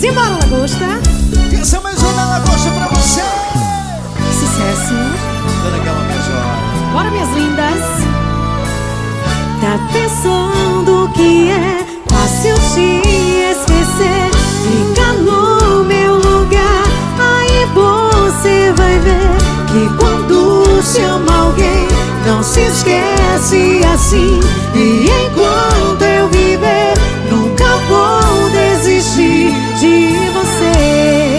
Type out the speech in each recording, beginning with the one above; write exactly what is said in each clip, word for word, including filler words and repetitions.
Simbora, Lagosta. Essa é mais uma Lagosta pra você. Sucesso. Toda aquela minha joia. Bora, minhas lindas. Tá pensando que é fácil te esquecer? Fica no meu lugar, aí você vai ver que quando se ama alguém, não se esquece assim. E enquanto eu viver, nunca vou desistir de você.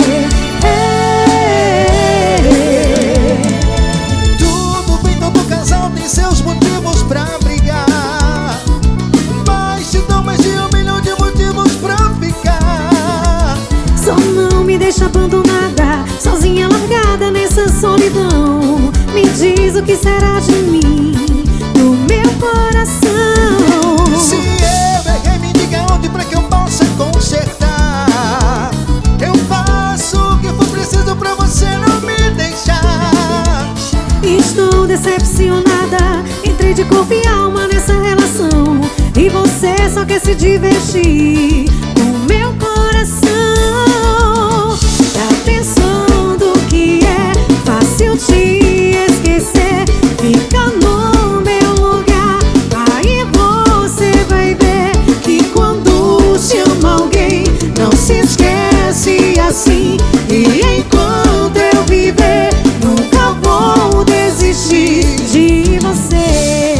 É. Tudo bem, todo casal tem seus motivos pra brigar, mas te dão mais de um milhão de motivos pra ficar. Só não me deixa abandonada, sozinha, largada nessa solidão. Me diz o que será de mim, do meu coração. Se eu errei, me diga onde pra que eu possa consertar. Eu faço o que for preciso pra você não me deixar. Estou decepcionada, entrei de corpo e alma nessa relação, e você só quer se divertir com meu coração. Tá pensando que é fácil te esquecer? Fica no meu lugar, aí você vai ver que quando se ama alguém, não se esquece assim. E enquanto eu viver, nunca vou desistir de você.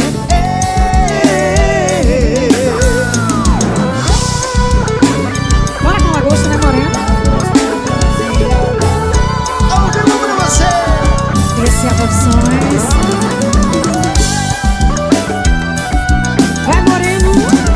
Bora com Lagosta, né, Morena? Ao vivo pra você. Esse é a Produções. Vai, Moreno.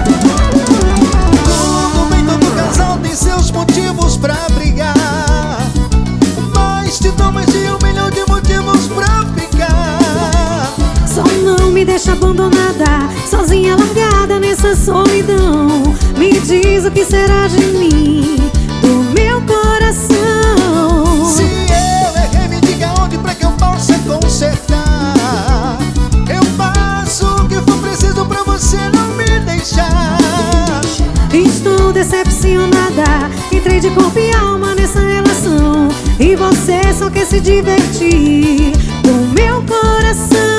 Tudo bem, todo casal tem seus motivos pra brigar, mas te dou mais de um milhão de motivos pra ficar. Só não me deixa abandonada, sozinha, largada nessa solidão. Me diz o que será de mim, do meu coração. Se eu errei, me diga onde pra que eu possa consertar. Eu faço o que for preciso pra você não me deixar. Estou decepcionada, entrei de corpo e alma nessa relação, e você só quer se divertir com meu coração.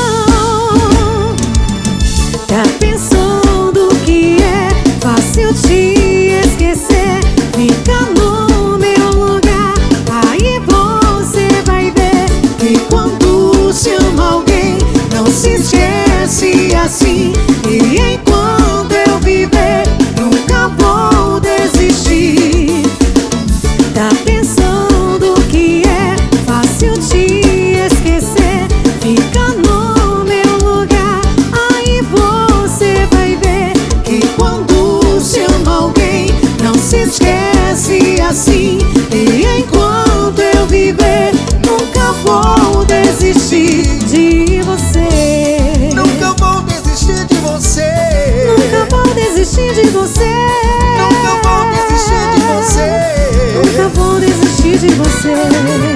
Tá pensando que é fácil te esquecer? Fica no meu lugar, aí você vai ver que quando se ama alguém, não se esquece assim. E enquanto eu viver, nunca vou desistir. Tá pensando que é fácil te esquecer? Fica no meu lugar, aí você vai ver que quando se ama alguém, não se esquece assim. E enquanto eu viver, nunca vou desistir de você. Nunca vou desistir de você. Nunca vou desistir de você. Nunca vou desistir de você. Nunca vou desistir de você.